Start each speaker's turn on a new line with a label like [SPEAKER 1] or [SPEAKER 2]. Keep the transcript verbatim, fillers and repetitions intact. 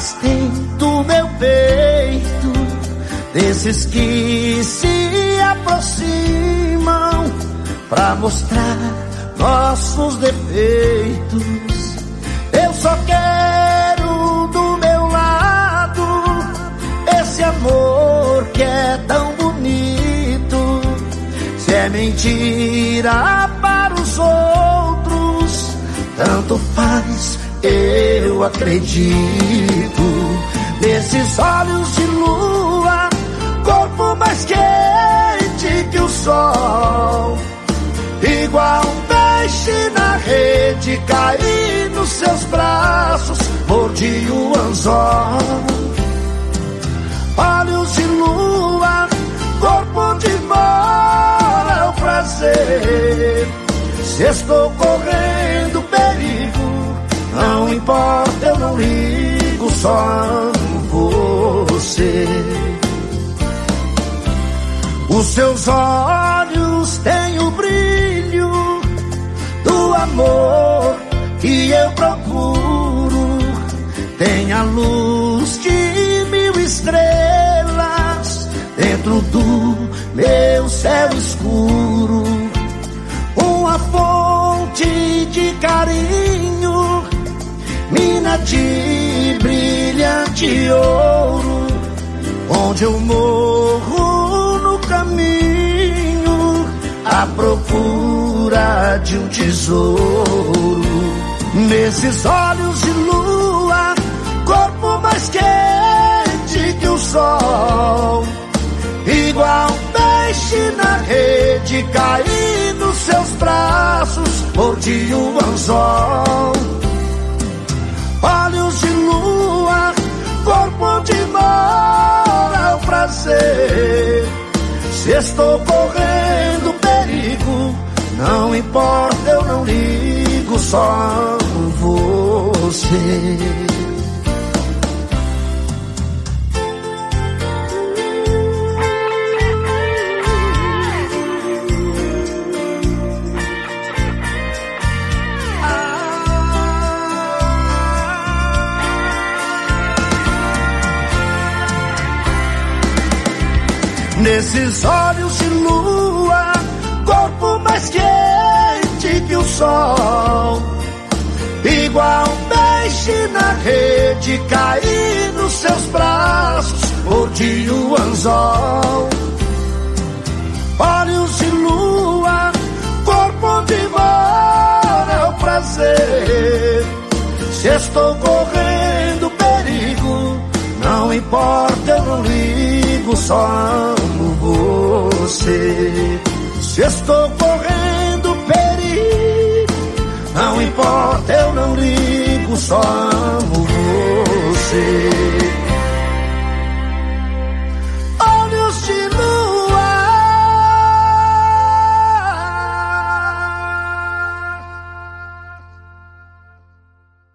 [SPEAKER 1] afastei do meu peito desses que se aproximam pra mostrar nossos defeitos. Eu só quero do meu lado esse amor que é tão bonito. Se é mentira para os outros, tanto faz, eu acredito. Nesses olhos de lua, corpo mais quente que o sol, igual um peixe na rede, caí nos seus braços, mordi o anzol. Olhos de lua, corpo de mora, é o prazer. Se estou correndo perigo, não importa, eu não ligo, só amo você. Os seus olhos têm o brilho do amor que eu procuro. Tem a luz de mil estrelas dentro do meu céu escuro. Uma fonte de carinho, mina de brilhante ouro, onde eu morro no caminho à procura de um tesouro. Nesses olhos de lua, corpo mais quente que o sol, igual um peixe na rede, caí nos seus braços, mordi o anzol. Olhos de lua, corpo de mora, é o prazer. Se estou correndo perigo, não importa, eu não ligo, só amo você. Nesses olhos de lua, corpo mais quente que o sol, igual um peixe na rede, caí nos seus braços, mordi o anzol. Olhos de lua, corpo de mora, é o prazer. Se estou correndo perigo, não importa, eu não ligo, só amo você. Se estou correndo perigo, não importa, eu não ligo, só